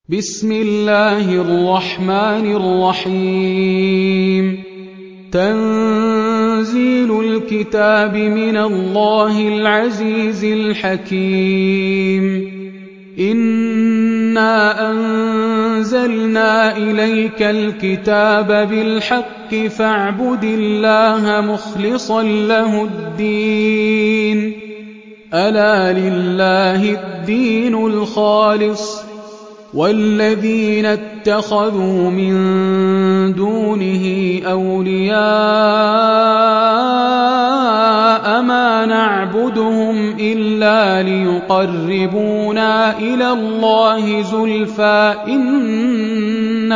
بسم الله الرحمن الرحيم تنزيل الكتاب من الله العزيز الحكيم إنا أنزلنا إليك الكتاب بالحق فاعبد الله مخلصا له الدين ألا لله الدين الخالص والذين اتخذوا من دونه أولياء ما نعبدهم إلا ليقربونا إلى الله زلفى إن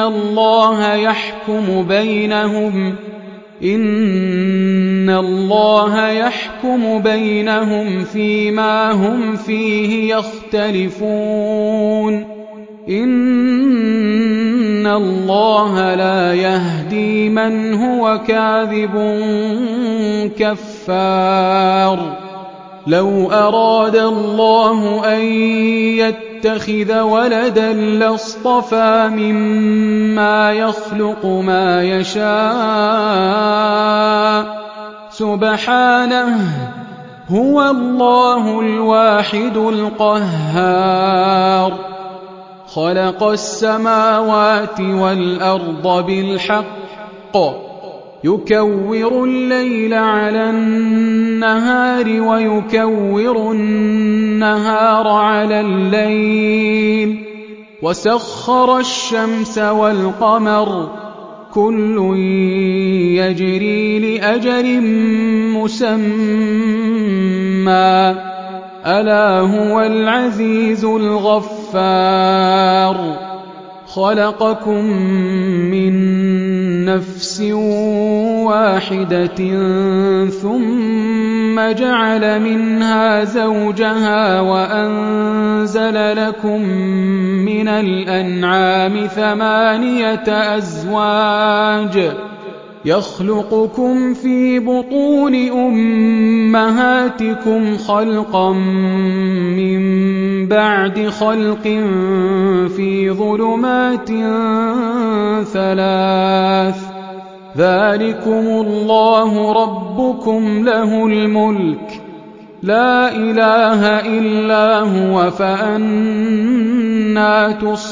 الله يحكم بينهم فيما هم فيه يختلفون إن الله لا يهدي من هو كاذب كفار لو أراد الله أن يتخذ ولدا لاصطفى مما يخلق ما يشاء سبحانه هو الله الواحد القهار خلق السماوات والأرض بالحق يكور الليل على النهار ويكور النهار على الليل وسخر الشمس والقمر كل يجري لأجل مسمى ألا هو العزيز الغفار خلقكم من نفس واحدة ثم جعل منها زوجها وأنزل لكم من الأنعام 8 أزواج يخلقكم في بطون أمهاتكم خلقا من بعد خلق في ظلمات 3 ذلكم الله ربكم له الملك لا إله إلا هو فأنى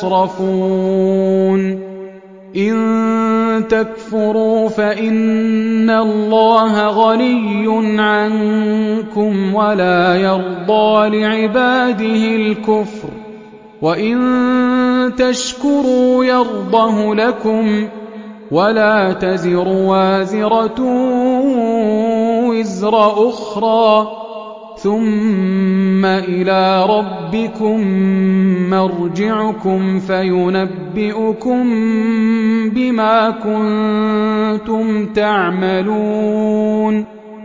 تصرفون إن تكفروا فإن الله غني عنكم ولا يرضى لعباده الكفر وإن تشكروا يرضه لكم ولا تزر وازرة وزر أخرى ثم إلى ربكم مرجعكم فينبئكم بما كنتم تعملون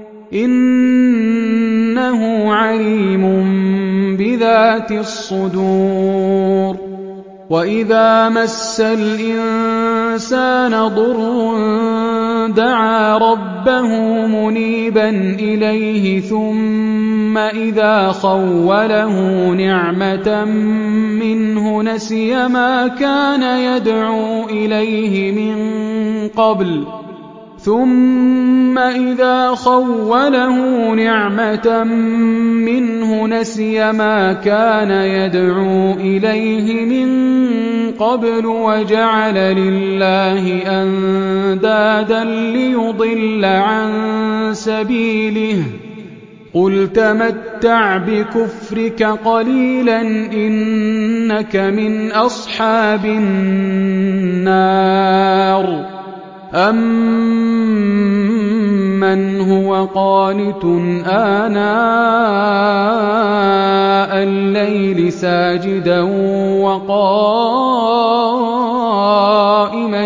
إنه عليم بذات الصدور وإذا مس الإنسان ضر دعا ربه منيبا إليه ثم إذا خوله نعمة منه نسي ما كان يدعو إليه من قبل وجعل لله أندادا ليضل عن سبيله قل تمتع بكفرك قليلا إنك من أصحاب النار أمن هو قانت آناء الليل ساجدا وقائما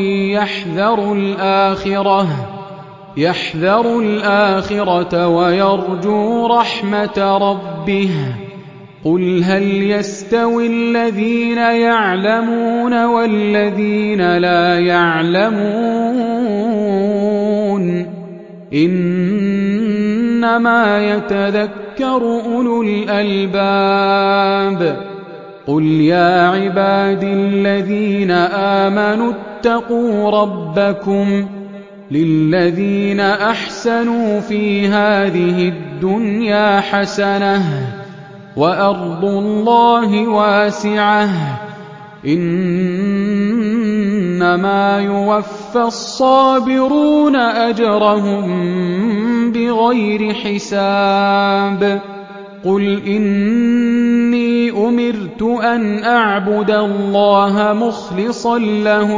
يحذر الآخرة ويرجو رحمة ربه قل هل يستوي الذين يعلمون والذين لا يعلمون إنما يتذكر أولو الألباب قل يا عبادي الذين آمنوا اتقوا ربكم للذين أحسنوا في هذه الدنيا حسنة وأرض الله واسعة إنما يوفى الصابرون أجرهم بغير حساب قل إني أمرت أن أعبد الله مخلصا له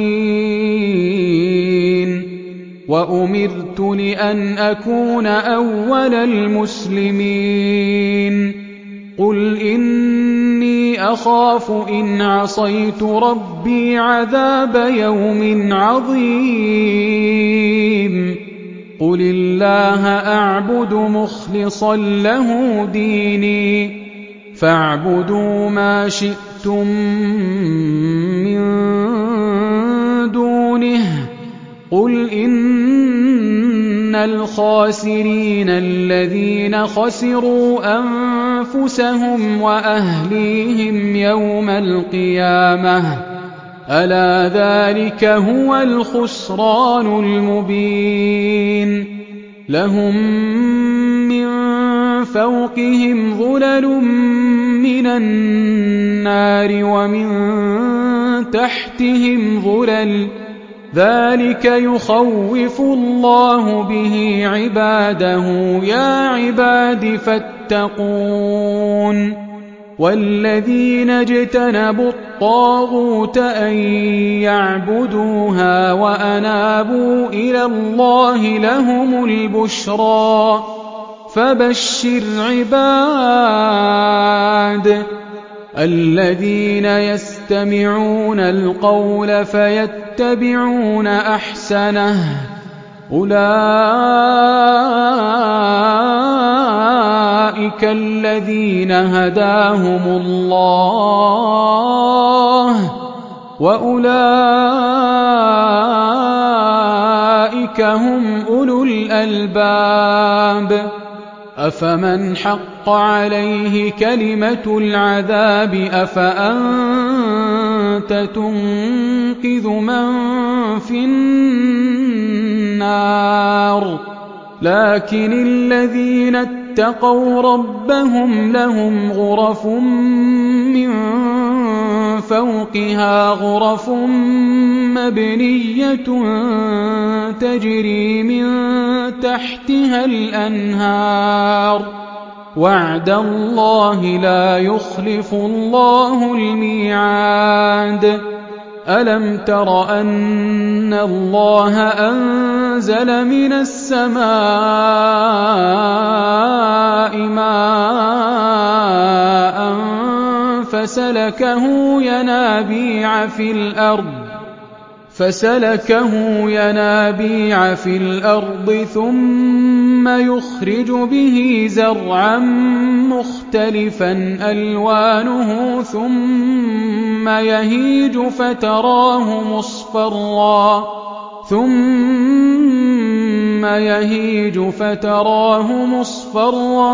الدين وأمرت لأن أكون أول المسلمين قل إني أخاف إن عصيت ربي عذاب يوم عظيم قل الله أعبد مخلصا له ديني فاعبدوا ما شئتم من دونه قل إن الخاسرين الذين خسروا أنفسهم وأهليهم يوم القيامة ألا ذلك هو الخسران المبين لهم من فوقهم ظلل من النار ومن تحتهم ظلل ذلك يخوف الله به عباده يا عباد فاتقون والذين اجتنبوا الطاغوت أن يعبدوها وأنابوا إلى الله لهم البشرى فبشر عباد الذين يستمعون القول فيتبعون أحسنه أولئك الذين هداهم الله وأولئك هم أولو الألباب أفمن حق عليه كلمة العذاب أفأنت تنقذ من في النار لكن الذين اتقوا ربهم لهم غرف من فوقها غرف مبنية تجري من تحتها الأنهار وعد الله لا يخلف الله الميعاد ألم تر أن الله أنزل من السماء ماء فسلكه ينابيع في الأرض ثم يخرج به زرعا مختلفا ألوانه ثم يهيج فتراه مصفرا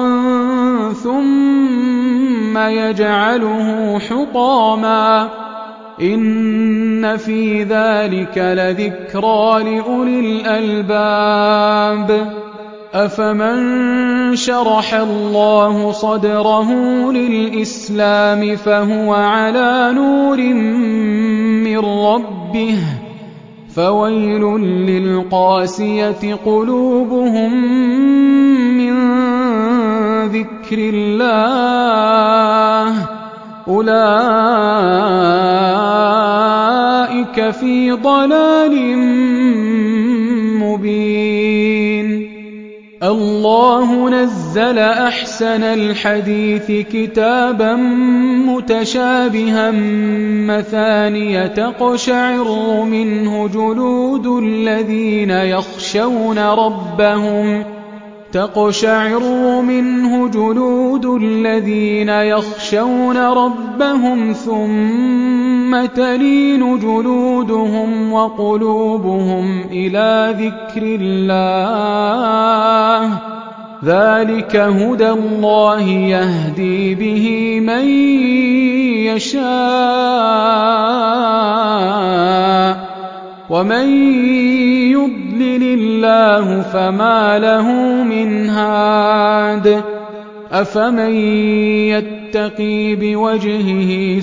ثم يجعله حطاما إن في ذلك لذكرى لأولي الألباب أفمن شرح الله صدره للإسلام فهو على نور من ربه فويل للقاسية قلوبهم من ذكر الله أولئك في ضلال مبين الله نزل أحسن الحديث كتابا متشابها مثانية تقشعر منه جلود الذين يخشون ربهم ثم تلين جلودهم وقلوبهم إلى ذكر الله ذلك هدى الله يهدي به من يشاء ومن يضلل الله فما له من هاد أفمن يتقي بوجهه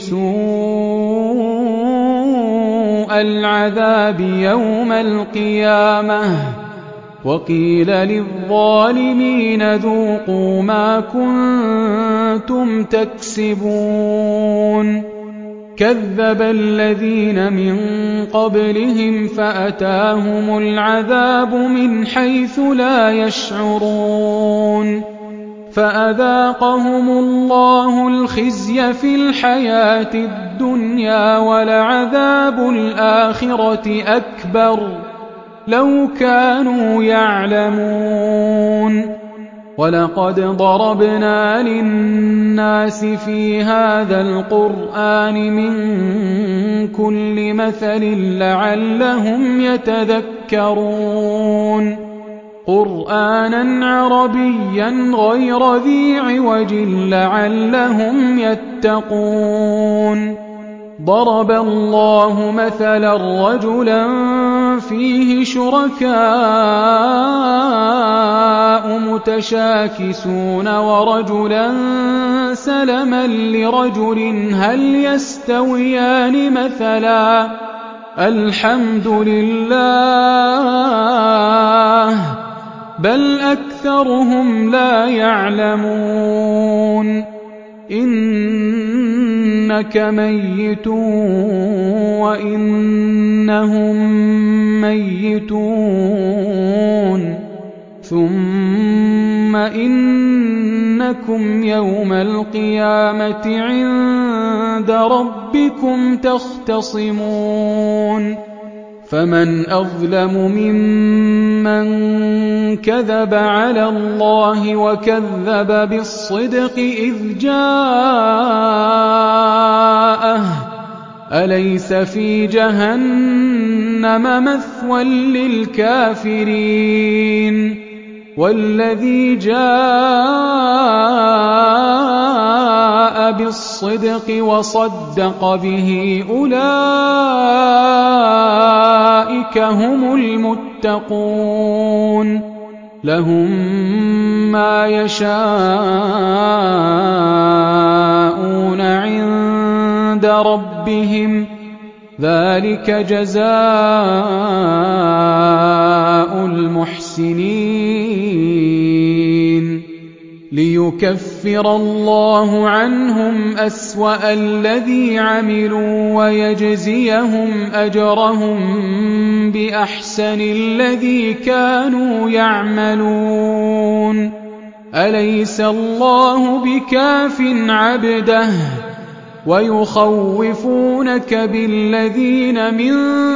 سوء العذاب يوم القيامة وقيل للظالمين ذوقوا ما كنتم تكسبون كذب الذين من قبلهم فأتاهم العذاب من حيث لا يشعرون فأذاقهم الله الخزي في الحياة الدنيا ولعذاب الآخرة أكبر لو كانوا يعلمون ولقد ضربنا للناس في هذا القرآن من كل مثل لعلهم يتذكرون قرآنا عربيا غير ذي عوج لعلهم يتقون ضرب الله مثلا رجلا فيه شركاء متشاكسون ورجلا سلما لرجل هل يستويان مثلا الحمد لله بل أكثرهم لا يعلمون إنك ميت وإنهم ميتون ثم إنكم يوم القيامة عند ربكم تختصمون فمن أظلم ممن كذب على الله وكذب بالصدق إذ جاءه أليس في جهنم مثوى للكافرين والذي جاء بالصدق وصدق به أولئك هم المتقون لهم ما يشاءون عند ربهم ذلك جزاء المحسنين ليكفر الله عنهم أسوأ الذي عملوا ويجزيهم أجرهم بأحسن الذي كانوا يعملون أليس الله بكاف عبده ويخوفونك بالذين من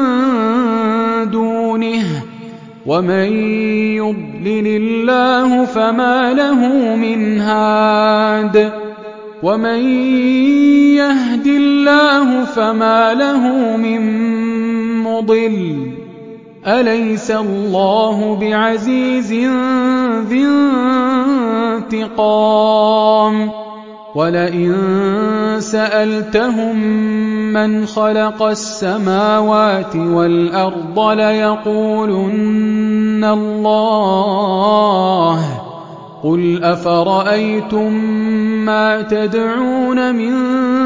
دونه ومن يضلل الله فما له من هاد ومن يهد الله فما له من مضل أليس الله بعزيز ذي انتقام ولئن سألتهم من خلق السماوات والأرض ليقولن الله قل أفرأيتم ما تدعون من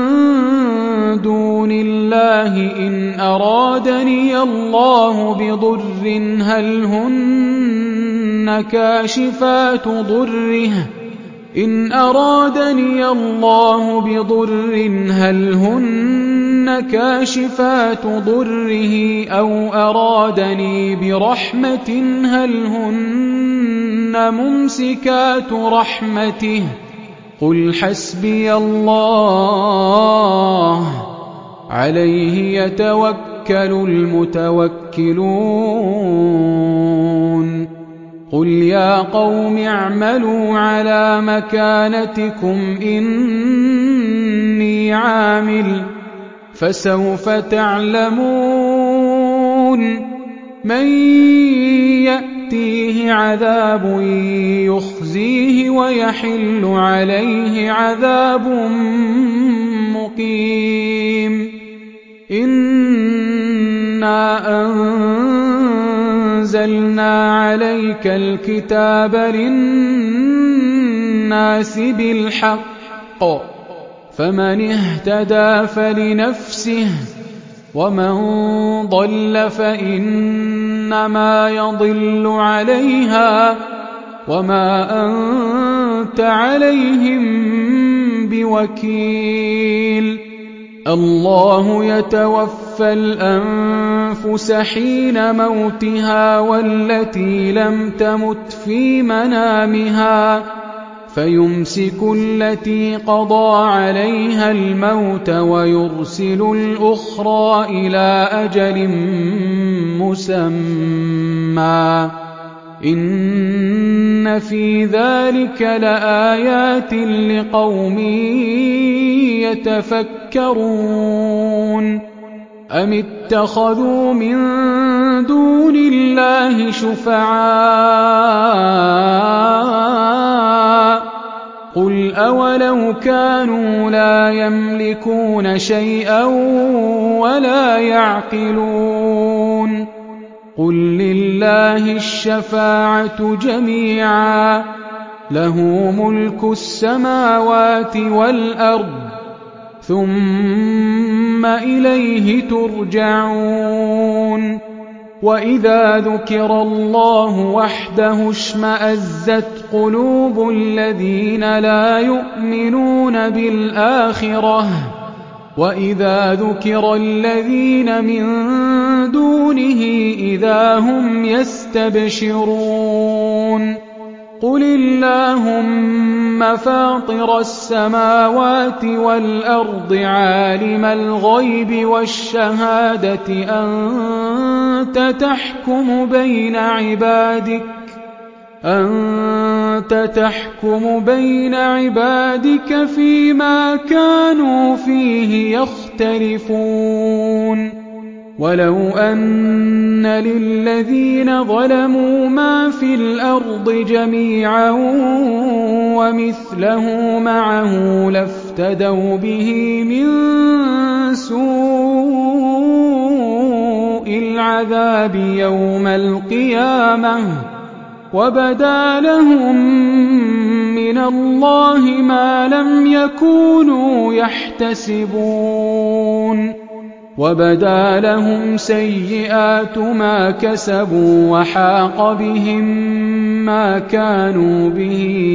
دون الله إن أرادني الله بضر هل هن كاشفات ضره إن أرادني الله بضر هل هن كاشفات ضره أو أرادني برحمة هل هن ممسكات رحمته قل حسبي الله عليه يتوكل المتوكلون قل يا قوم اعملوا على مكانتكم إني عامل فسوف تعلمون من يأتيه عذاب يخزيه ويحل عليه عذاب مقيم إنا أنزلنا عليك الكتاب للناس بالحق فمن اهتدى فلنفسه ومن ضل فإنما يضل عليها وما أنت عليهم بوكيل الله يتوفى الأنفس حين موتها والتي لم تمت في منامها فيمسك التي قضى عليها الموت ويرسل الأخرى إلى أجل مسمى إن في ذلك لآيات لقوم يتفكرون أم اتخذوا من دون الله شفعاء قل أولو كانوا لا يملكون شيئا ولا يعقلون قل لله الشفاعة جميعا له ملك السماوات والأرض ثم إليه ترجعون وإذا ذكر الله وحده اشمأزت قلوب الذين لا يؤمنون بالآخرة وإذا ذكر الذين من دونه إذا هم يستبشرون قل اللهم فاطر السماوات والأرض عالم الغيب والشهادة أنت تحكم بين عبادك فيما كانوا فيه يختلفون ولو أن للذين ظلموا ما في الأرض جميعا ومثله معه لافتدوا به من سوء العذاب يوم القيامة وبدا لهم من الله ما لم يكونوا يحتسبون وبدا لهم سيئات ما كسبوا وحاق بهم ما كانوا به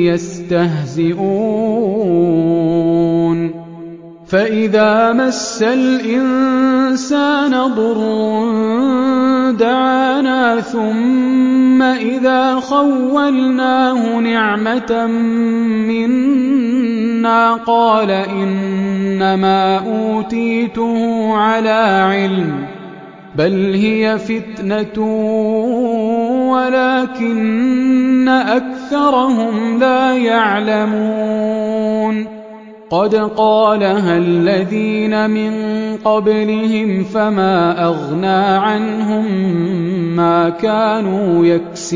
يستهزئون فإذا مس الإنسان ضر دعانا ثم إذا خولناه نعمة منا قال إنما أوتيته على علم بل هي فتنة ولكن أكثرهم لا يعلمون قد قالها الذين من قبلهم فما أغنى عنهم ما كانوا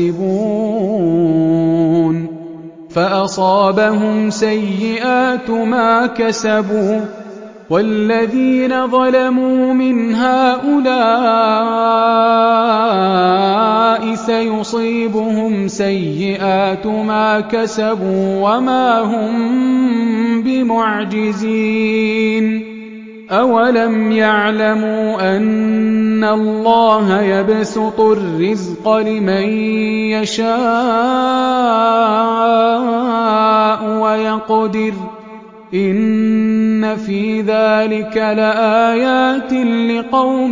يكسبون فأصابهم سيئات ما كسبوا والذين ظلموا من هؤلاء سيصيبهم سيئات ما كسبوا وما هم بمعجزين أولم يعلموا أن الله يبسط الرزق لمن يشاء ويقدر إن في ذلك لآيات لقوم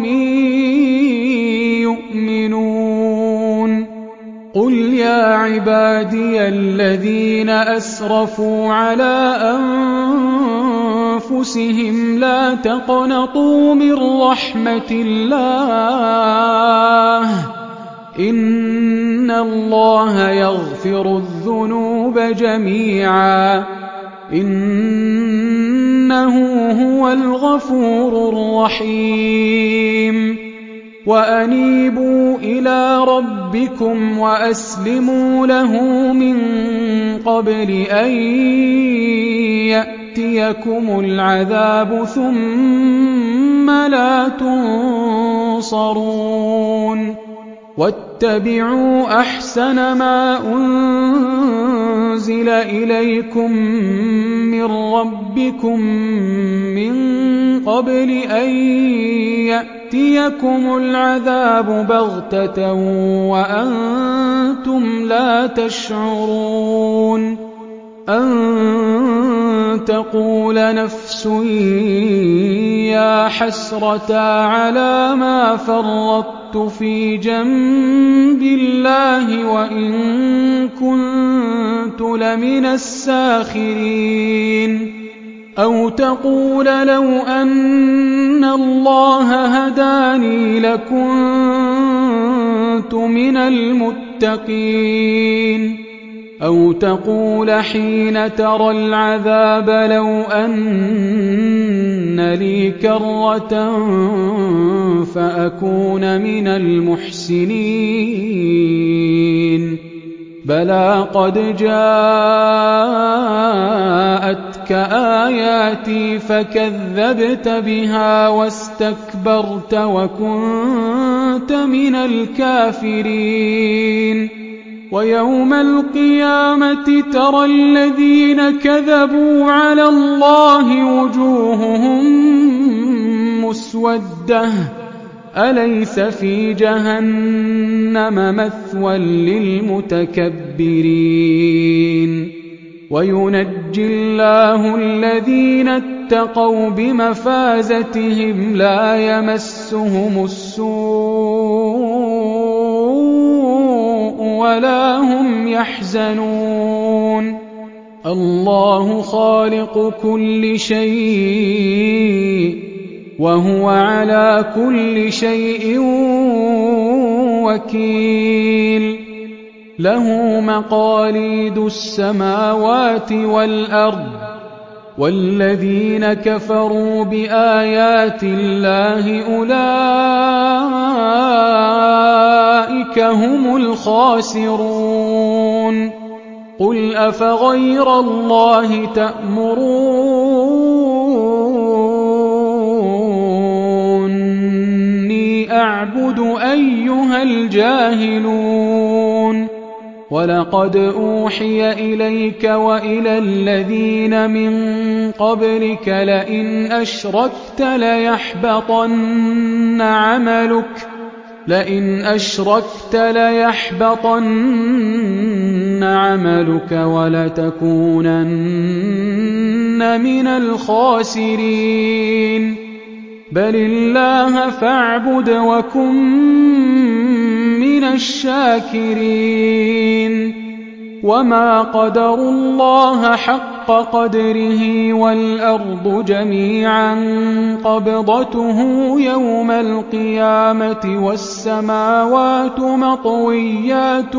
يؤمنون قل يا عبادي الذين أسرفوا على أنفسهم لا تقنطوا من رحمة الله إن الله يغفر الذنوب جميعا إنه هو الغفور الرحيم وأنيبوا إلى ربكم وأسلموا له من قبل أن يأتيكم العذاب ثم لا تنصرون واتبعوا أحسن ما أنزل إليكم من ربكم من قبل أن يأتيكم العذاب بغتة وأنتم لا تشعرون أن تقول نفس يا حسرة على ما فرطت في جنب الله وإن كنت لمن الساخرين أو تقول لو أن الله هداني لكنت من المتقين أو تقول حين ترى العذاب لو أن لي كرة فأكون من المحسنين بلى قد جاءتك آياتي فكذبت بها واستكبرت وكنت من الكافرين ويوم القيامة ترى الذين كذبوا على الله وجوههم مسودة أليس في جهنم مثوى للمتكبرين وينجي الله الذين اتقوا بمفازتهم لا يمسهم السوء ولا هم يحزنون الله خالق كل شيء وهو على كل شيء وكيل له مقاليد السماوات والأرض والذين كفروا بآيات الله أولئك هم الخاسرون قل أفغير الله تأمروني أعبد أيها الجاهلون ولقد أوحي إليك وإلى الذين من قبلك لئن أشركت ليحبطن عملك ولتكونن من الخاسرين بل الله فاعبد وكن من الشاكرين وما قدروا الله حق قدره والأرض جميعا قبضته يوم القيامة والسماوات مطويات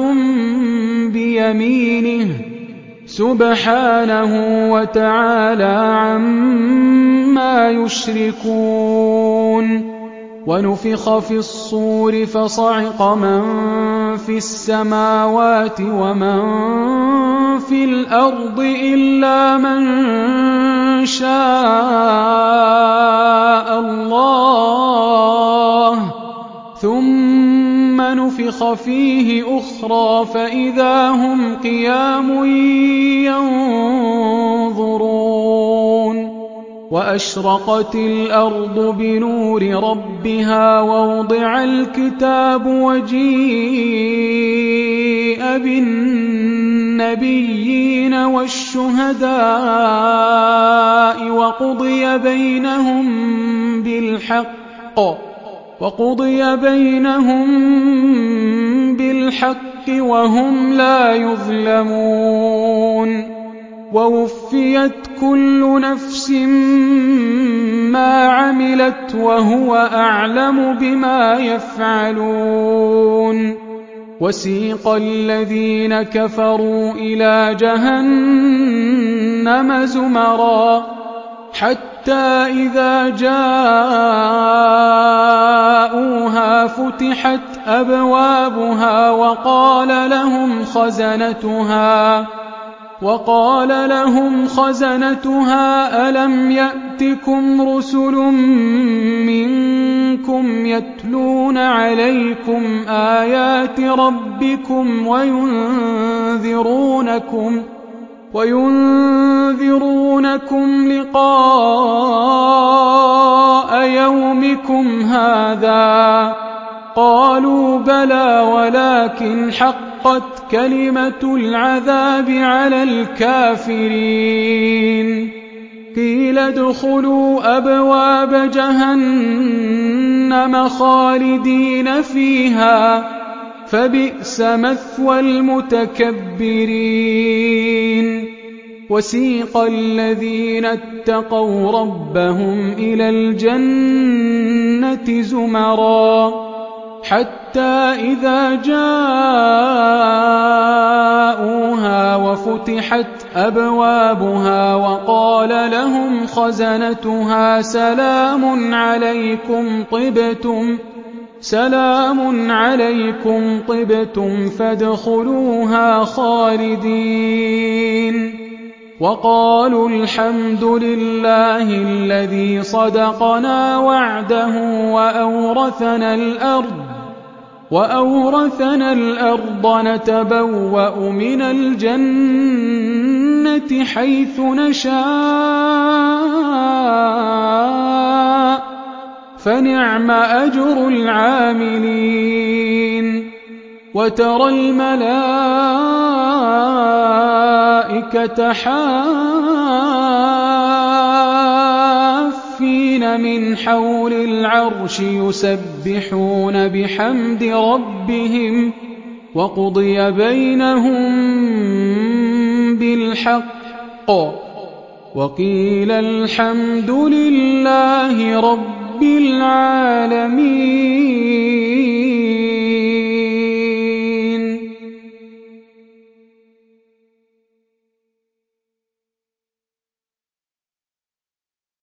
بيمينه سبحانه وتعالى عما يشركون ونفخ في الصور فصعق من في السماوات ومن في الأرض إلا من شاء الله ثم نفخ فيه أخرى فإذا هم قيام ينظرون وأشرقت الأرض بنور ربها ووضع الكتاب وجيء بالنبيين والشهداء وقضي بينهم بالحق وهم لا يظلمون ووفيت كل نفس ما عملت وهو أعلم بما يفعلون وسيق الذين كفروا إلى جهنم زمرا حتى إذا جاءوها أبوابها وقال لهم خزنتها ألم يأتكم رسل منكم يتلون عليكم آيات ربكم وينذرونكم لقاء يومكم هذا؟ قالوا بلى ولكن حقت كلمة العذاب على الكافرين. قيل ادخلوا أبواب جهنم خالدين فيها فبئس مثوى المتكبرين. وسيق الذين اتقوا ربهم إلى الجنة زمرا حتى إذا جاءوها وفتحت أبوابها وقال لهم خزنتها سلام عليكم طبتم فادخلوها خالدين. وقالوا الحمد لله الذي صدقنا وعده وأورثنا الأرض نتبوأ من الجنة حيث نشاء فنعم أجر العاملين. وترى الملائكة حافين من حول العرش يسبحون بحمد ربهم وقضي بينهم بالحق وقيل الحمد لله رب العالمين.